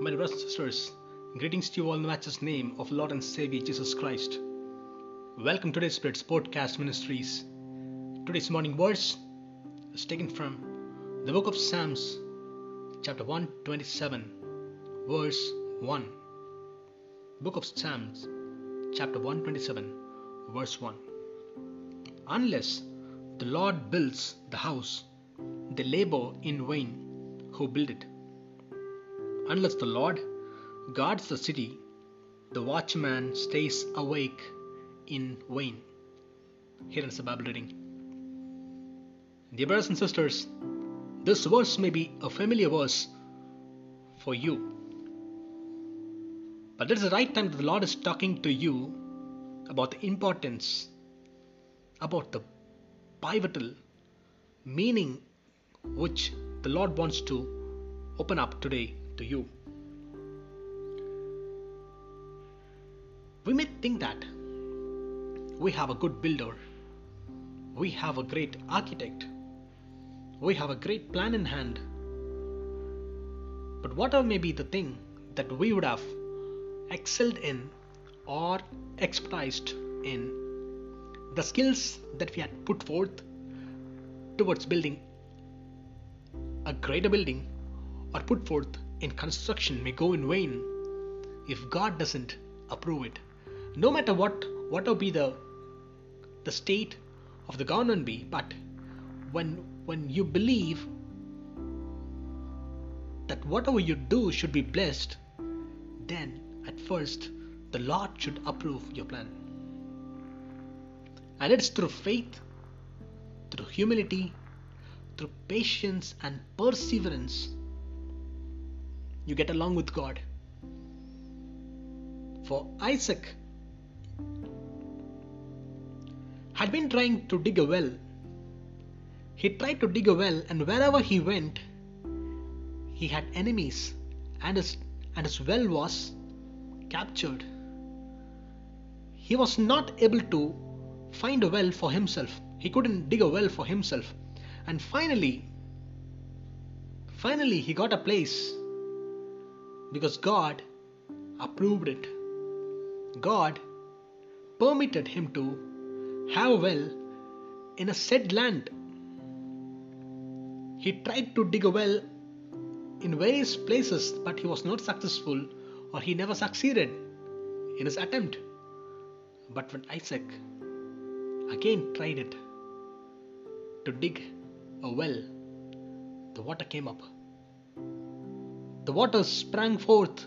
My brothers and sisters, greetings to you all in the matchless name of Lord and Savior Jesus Christ. Welcome to today's Spirit's Podcast Ministries. Today's morning verse is taken from the book of Psalms, chapter 127, verse 1. Book of Psalms, chapter 127, verse 1. Unless the Lord builds the house, they labor in vain who build it. Unless the Lord guards the city, the watchman stays awake in vain. Here is the Bible reading. Dear brothers and sisters, this verse may be a familiar verse for you. But this is the right time that the Lord is talking to you about the importance, about the pivotal meaning which the Lord wants to open up today to you. We may think that we have a good builder, we have a great architect, we have a great plan in hand. But whatever may be the thing that we would have excelled in or expertised in, the skills that we had put forth towards building a greater building or put forth in construction may go in vain if God doesn't approve it. No matter whatever be the state of the government be, but when you believe that whatever you do should be blessed, then at first the Lord should approve your plan. And it's through faith, through humility, through patience and perseverance you get along with God. For Isaac had been trying to dig a well. He tried to dig a well, and wherever he went, he had enemies, and his well was captured. He was not able to find a well for himself. He couldn't dig a well for himself. And finally he got a place because God approved it. God permitted him to have a well in a said land. He tried to dig a well in various places, but he was not successful, or he never succeeded in his attempt. But when Isaac again tried it to dig a well, the water came up. The water sprang forth,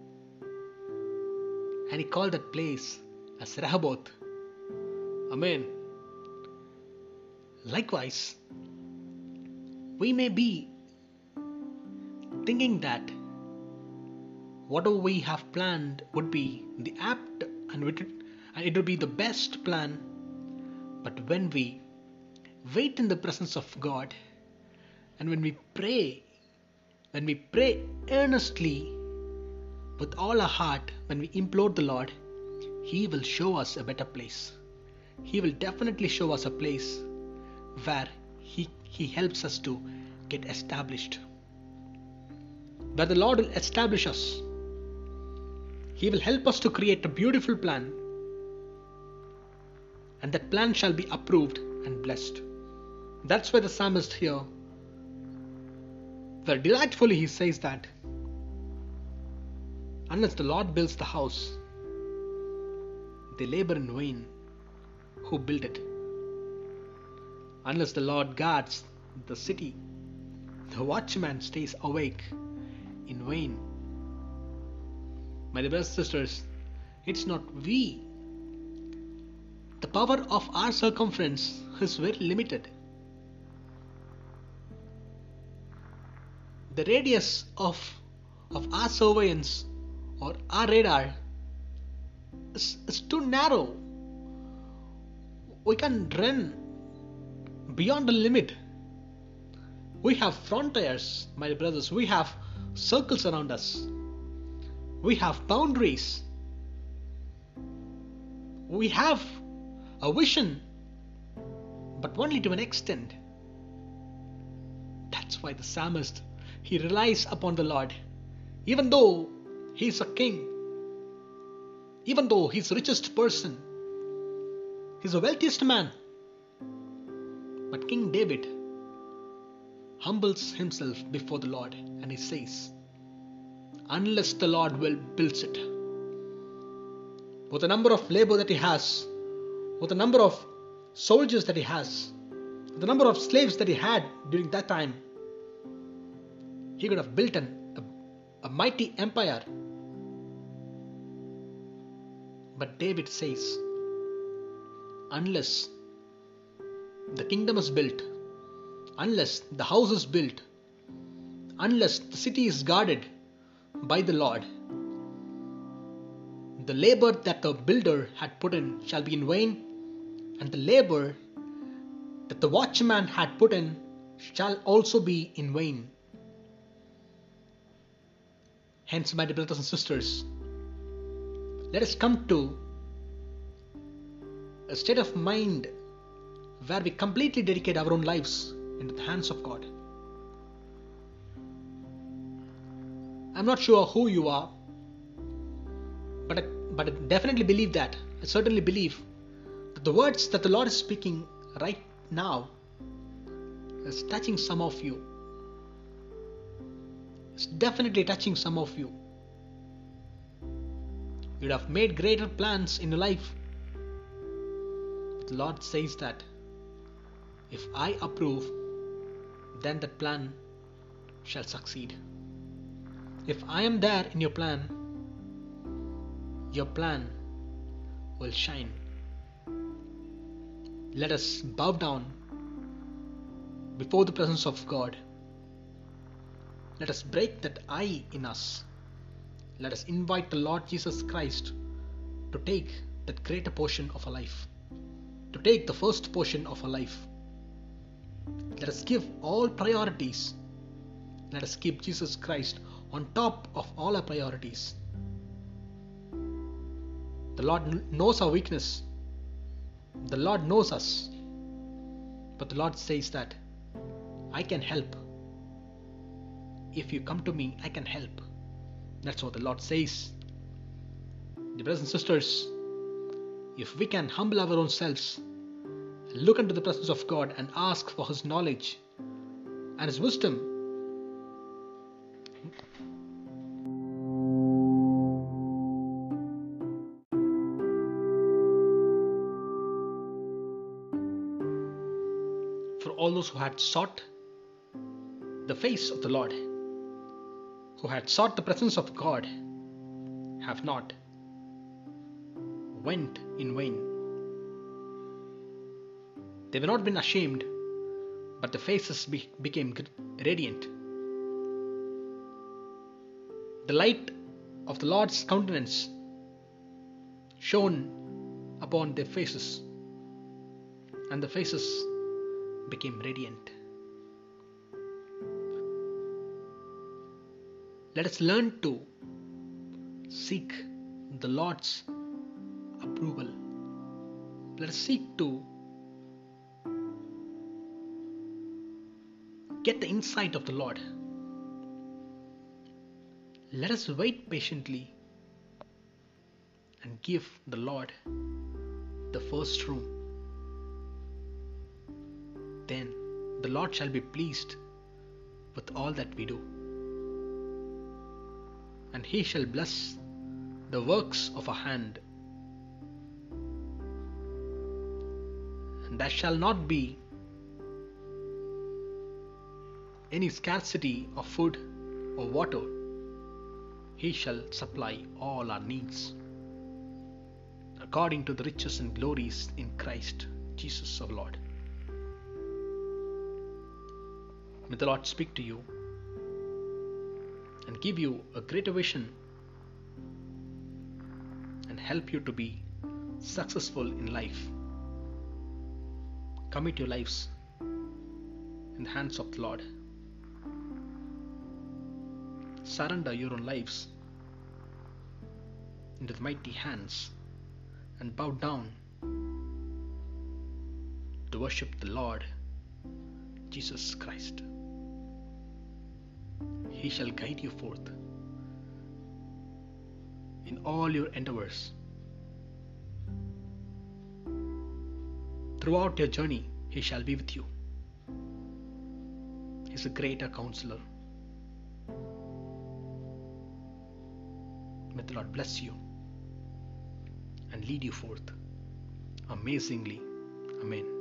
and he called that place as Rehoboth. Amen. Likewise, we may be thinking that whatever we have planned would be the apt and it would be the best plan. But when we wait in the presence of God, and when we pray earnestly with all our heart, when we implore the Lord, He will show us a better place. He will definitely show us a place where He helps us to get established. Where the Lord will establish us. He will help us to create a beautiful plan, and that plan shall be approved and blessed. That's why the psalmist here, very delightfully he says that unless the Lord builds the house, they labor in vain who build it. Unless the Lord guards the city, the watchman stays awake in vain. My dear brothers and sisters, it's not we. The power of our circumference is very limited. The radius of our surveillance or our radar is too narrow. We can run beyond the limit. We have frontiers, my brothers. We have circles around us. We have boundaries. We have a vision, but only to an extent. That's why the psalmist, he relies upon the Lord. Even though he's a king, even though he's the richest person, he's the wealthiest man, but King David humbles himself before the Lord and he says, unless the Lord will builds it, with the number of labor that he has, with the number of soldiers that he has, with the number of slaves that he had during that time, he could have built a mighty empire. But David says, unless the kingdom is built, unless the house is built, unless the city is guarded by the Lord, the labor that the builder had put in shall be in vain, and the labor that the watchman had put in shall also be in vain. Hence, my dear brothers and sisters, let us come to a state of mind where we completely dedicate our own lives into the hands of God. I'm not sure who you are, but I definitely believe that. I certainly believe that the words that the Lord is speaking right now is touching some of you. It's definitely touching some of you. You'd have made greater plans in your life. The Lord says that if I approve, then that plan shall succeed. If I am there in your plan will shine. Let us bow down before the presence of God. Let us break that I in us. Let us invite the Lord Jesus Christ to take that greater portion of our life, to take the first portion of our life. Let us give all priorities. Let us keep Jesus Christ on top of all our priorities. The Lord knows our weakness. The Lord knows us. But the Lord says that I can help. If you come to me, I can help. That's what the Lord says. Dear brothers and sisters, if we can humble our own selves, look into the presence of God and ask for His knowledge and His wisdom, for all those who had sought the face of the Lord, who had sought the presence of God, have not went in vain. They were not been ashamed, but the faces became radiant. The light of the Lord's countenance shone upon their faces, and the faces became radiant. Let us learn to seek the Lord's approval. Let us seek to get the insight of the Lord. Let us wait patiently and give the Lord the first room. Then the Lord shall be pleased with all that we do, and He shall bless the works of our hand. And there shall not be any scarcity of food or water. He shall supply all our needs according to the riches and glories in Christ Jesus our Lord. May the Lord speak to you and give you a greater vision and help you to be successful in life. Commit your lives in the hands of the Lord. Surrender your own lives into the mighty hands and bow down to worship the Lord Jesus Christ. He shall guide you forth in all your endeavors. Throughout your journey, He shall be with you. He is a greater counselor. May the Lord bless you and lead you forth amazingly. Amen.